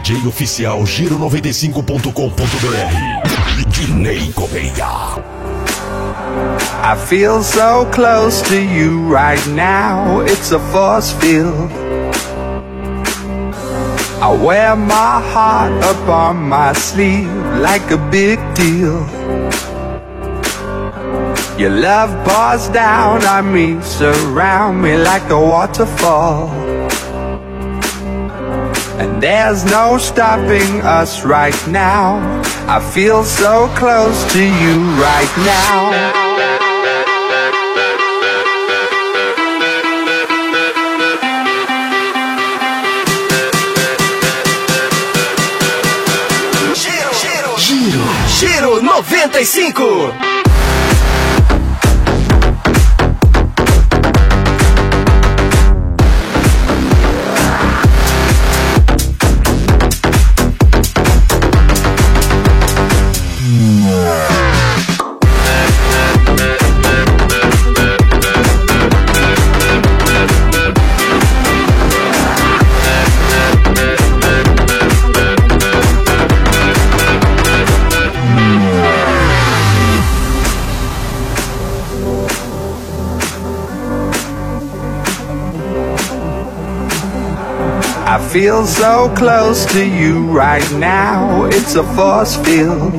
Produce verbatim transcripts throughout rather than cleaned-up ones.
J oficial Giro noventa e cinco ponto com ponto b r. Dinei Correia. I feel so close to you right now, it's a force field. I wear my heart up on my sleeve like a big deal. Your love pours down on me, surround me like a waterfall. And there's no stopping us right now. I feel so close to you right now. Giro noventa e cinco. I feel so close to you right now, it's a force field.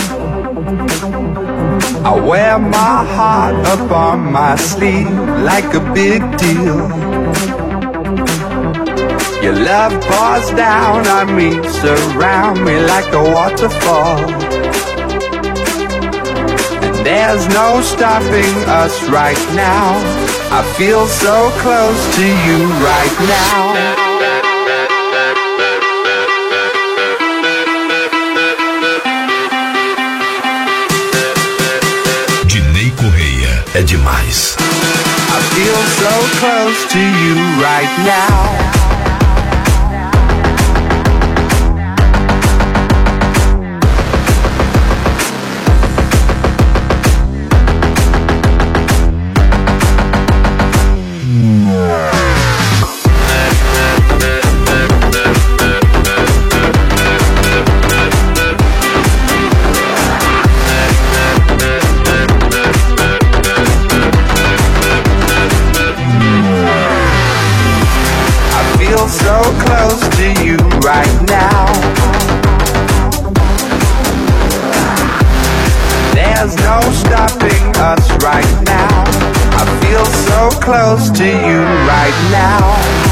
I wear my heart up on my sleeve like a big deal. Your love pours down on me, surround me like a waterfall. And there's no stopping us right now. I feel so close to you right now. É demais. I feel so close to you right now. So close to you right now. There's no stopping us right now. I feel so close to you right now.